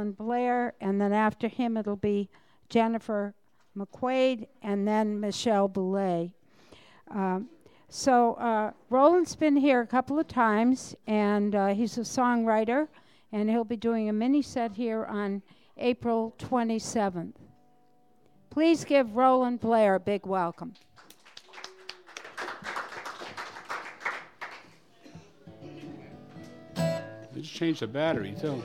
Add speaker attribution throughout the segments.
Speaker 1: Roland Blair, and then after him it'll be Jennifer McQuaid, and then Michelle Boulay. Roland's been here a couple of times, and he's a songwriter, and he'll be doing a mini set here on April 27th. Please give Roland Blair a big welcome.
Speaker 2: They just changed the battery, too.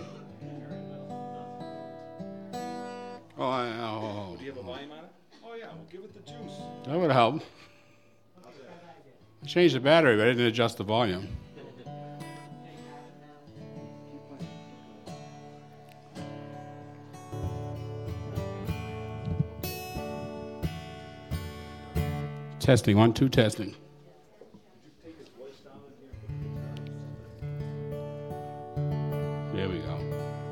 Speaker 3: Do you have a volume on it? Oh, yeah, we'll give it the juice.
Speaker 2: That would help. I changed the battery, but I didn't adjust the volume. Testing, 1, 2, testing. There we go.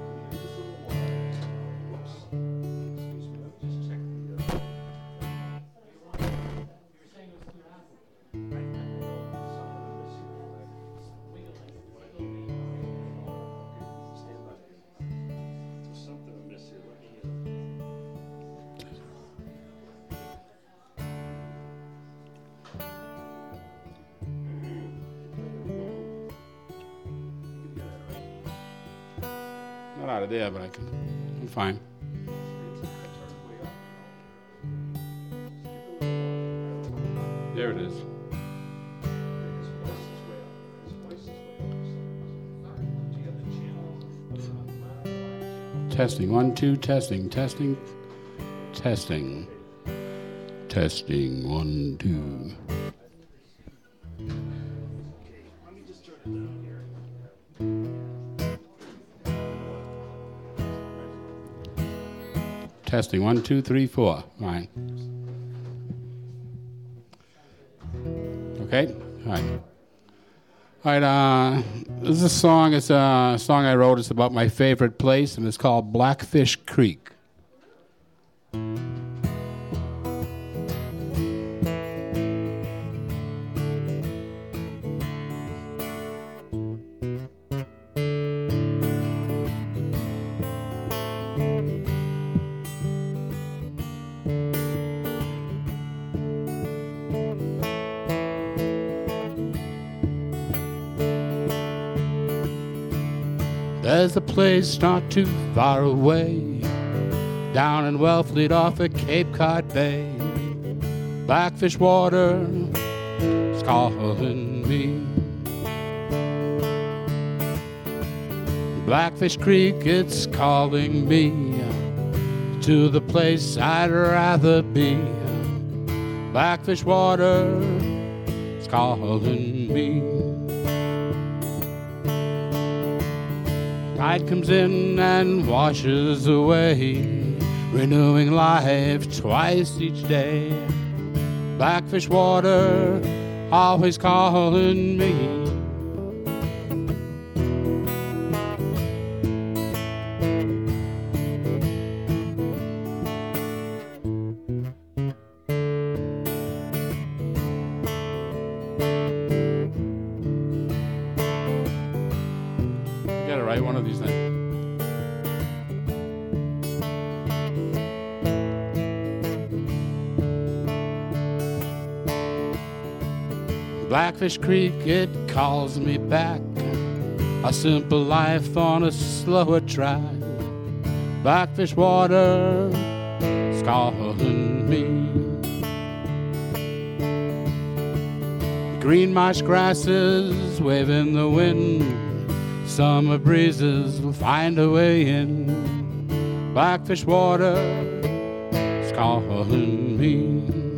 Speaker 2: Not out of there, but I'm fine. There it is. Testing, 1, 2, testing, testing, testing, testing, 1, 2. Testing, 1, 2, 3, 4. Fine. Okay? All right. All right, this is a song. It's a song I wrote. It's about my favorite place, and it's called Blackfish Creek. There's a place not too far away, down in Wellfleet off at Cape Cod Bay. Blackfish water is calling me. Blackfish Creek, it's calling me to the place I'd rather be. Blackfish water is calling me. Tide comes in and washes away, renewing life twice each day. Blackfish water always calling me. One of these things. Blackfish Creek, it calls me back, a simple life on a slower track. Blackfish water is calling me. Green marsh grasses wave in the wind, summer breezes will find a way in. Blackfish water is calling me.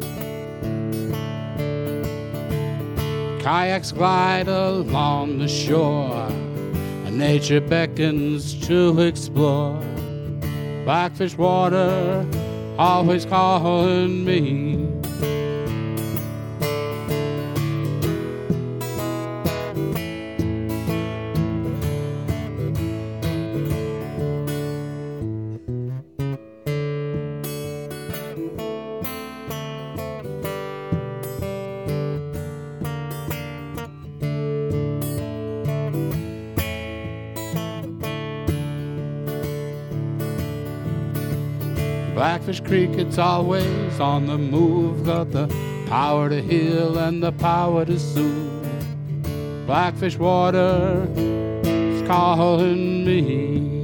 Speaker 2: Kayaks glide along the shore, and nature beckons to explore. Blackfish water always calling me. Blackfish Creek, it's always on the move. Got the power to heal and the power to soothe. Blackfish water is calling me.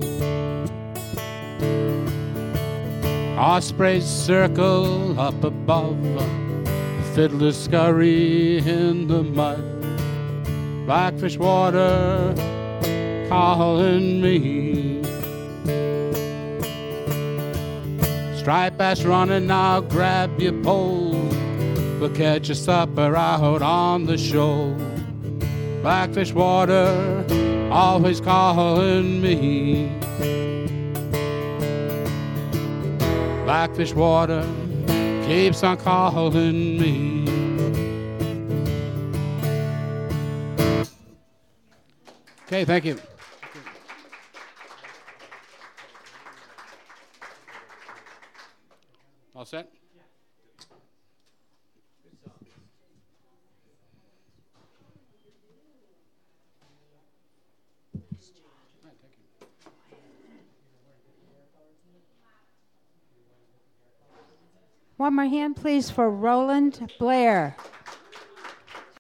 Speaker 2: Ospreys circle up above, fiddlers scurry in the mud. Blackfish water calling me. Striped bass running, now grab your pole. We'll catch a supper out on the shoal. Blackfish water always calling me. Blackfish water keeps on calling me. Okay, thank you. All set?
Speaker 1: One more hand, please, for Roland Blair.